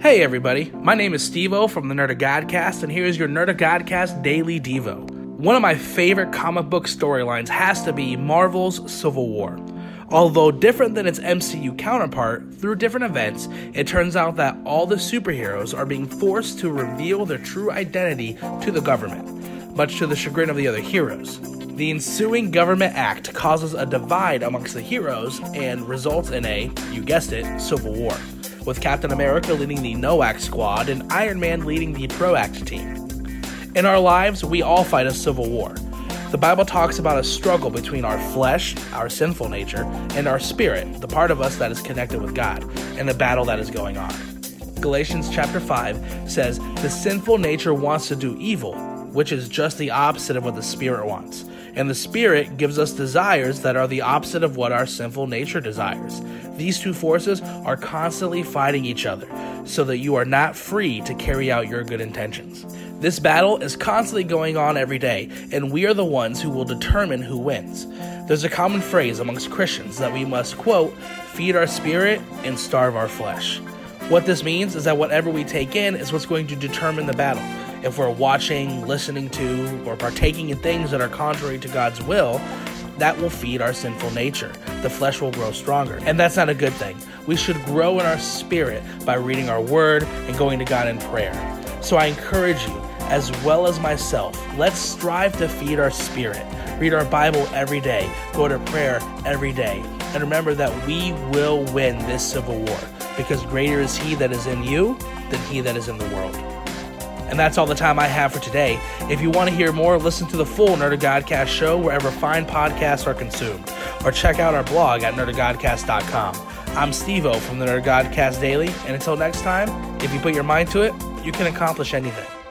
Hey everybody, my name is Steve-O from the Nerd of Godcast, and here's your Nerd of Godcast Daily Devo. One of my favorite comic book storylines has to be Marvel's Civil War. Although different than its MCU counterpart, through different events, it turns out that all the superheroes are being forced to reveal their true identity to the government, much to the chagrin of the other heroes. The ensuing government act causes a divide amongst the heroes and results in a, you guessed it, civil war, with Captain America leading the No-Act squad and Iron Man leading the Pro-Act team. In our lives, we all fight a civil war. The Bible talks about a struggle between our flesh, our sinful nature, and our spirit, the part of us that is connected with God, and the battle that is going on. Galatians chapter 5 says, "The sinful nature wants to do evil, which is just the opposite of what the Spirit wants. And the Spirit gives us desires that are the opposite of what our sinful nature desires. These two forces are constantly fighting each other, so that you are not free to carry out your good intentions." This battle is constantly going on every day, and we are the ones who will determine who wins. There's a common phrase amongst Christians that we must, quote, feed our spirit and starve our flesh. What this means is that whatever we take in is what's going to determine the battle. If we're watching, listening to, or partaking in things that are contrary to God's will, that will feed our sinful nature. The flesh will grow stronger, and that's not a good thing. We should grow in our spirit by reading our word and going to God in prayer. So I encourage you, as well as myself, let's strive to feed our spirit. Read our Bible every day, go to prayer every day, and remember that we will win this civil war, because greater is He that is in you than he that is in the world. And that's all the time I have for today. If you want to hear more, listen to the full Nerd of Godcast show wherever fine podcasts are consumed, or check out our blog at nerdofgodcast.com. I'm Steve-O from the Nerd of Godcast Daily, and until next time, if you put your mind to it, you can accomplish anything.